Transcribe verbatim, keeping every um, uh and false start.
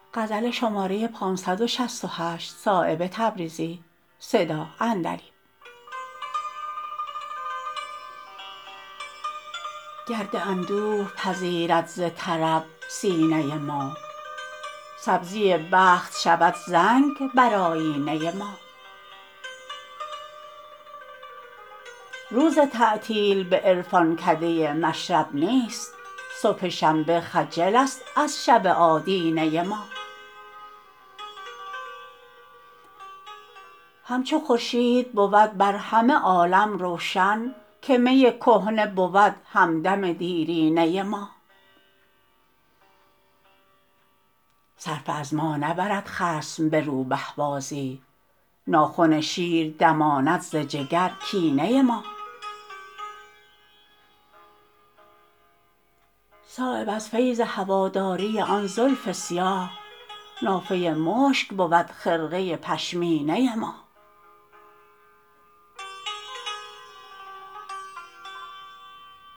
گرد اندوه پذیرد ز طرب سینه ما سبزی بخت شود زنگ بر آیینه ما روز تعطیل به عرفانکده مشرب نیست صبح شنبه خجل است از شب آدینه ما همچو خورشید بود بر همه عالم روشن که می کهنه بود همدم دیرینه ما صرفه از ما نبرد خصم به روبه بازی ناخن شیر دماند ز جگر کینه ما صایب از فیض هواداری آن زلف سیاه نافه مشک بود خرقه پشمینه ما